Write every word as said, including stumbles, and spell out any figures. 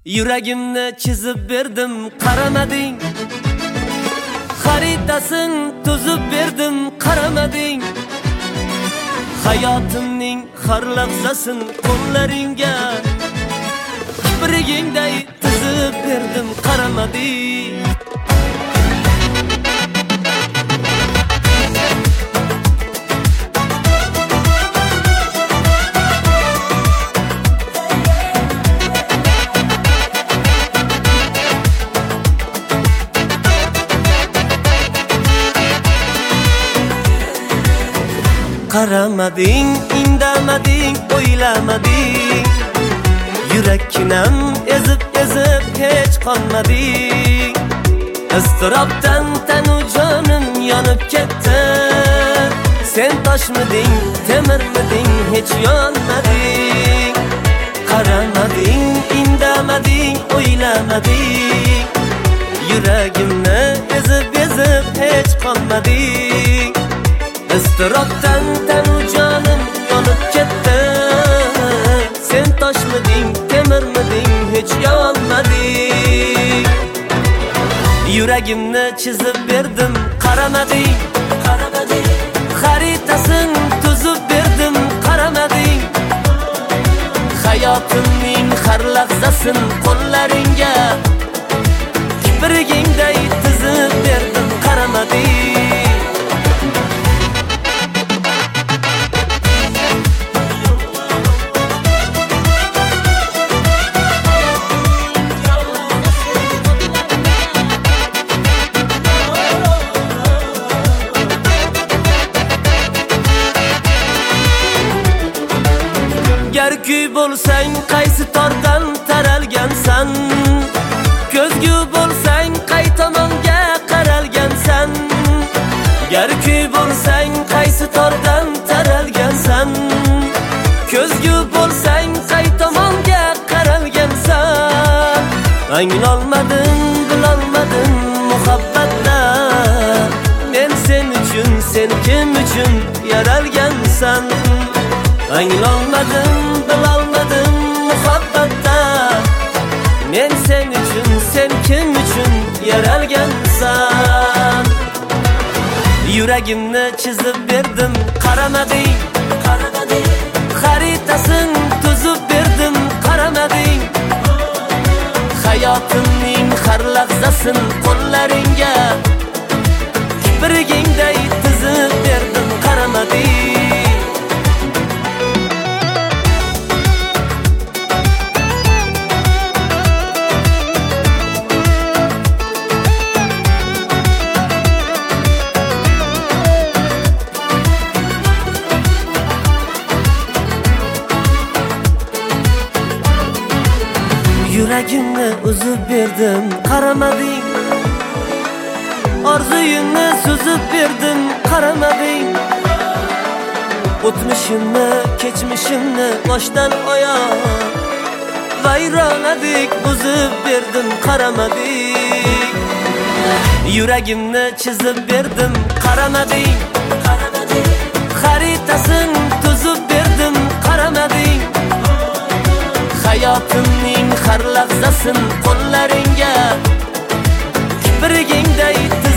Yuragimni chizib berdim, qaramading. Xaritasin tuzib berdim, qaramading. Hayotimning har lahzasin qo'llaringga kiprigingday tizib berdim, qaramading. Qaramading, indamading, o'ylamading. Yurakkinam ezib-ezib hech qolmading. Iztirobdan tanu jonim yonib ketdi. Sen toshmiding, temirmiding, hech yonmading. Qaramading, indamading, o'ylamading. Yuragimni ezib-ezib hech qolmading. Iztirobdan tanu jonim yonib ketdi. Sen toshmiding, temirmiding, hech yonmading. Yuragimni chizib berdim, qaramading. Qaramading. Xaritasin tuzib berdim, qaramading. Hayotimning har lahzasin qo'llaringga kiprigingday tizib berdim, qaramading. Gar kuy bo'lsang, qaysi tordan taralgansan? Ko'zgu bo'lsang, qay tomonga qaralgansan? Gar kuy bo'lsang, qaysi tordan taralgansan? Ko'zgu bo'lsang, qay tomonga qaralgansan? Anglolmadim, bilolmadim muhabbatda. Men sen uchun, sen kim uchun yaralgansan? Anglolmadim, bilolmadim muhabbatda. Men sen uchun, sen kim uchun yaralgansan? Yuragimni chizib berdim, qaramading. Qaramading. Xaritasin tuzib berdim, qaramading. Hayotimning har lahzasin qo'llaringga kiprigingday tizib berdim, qaramading. Yuragimni uzib berdim, qaramading. Orzuyimni suzib berdim, qaramading. O'tmishimni, kechmishimni boshdan oyoq vayronadek buzib berdim, qaramading. Yuragimni chizib berdim, qaramading. Qaramading. Xaritasin tuzib berdim, qaramading. Hayotimning har lahzasin qo'llaringga kiprigingday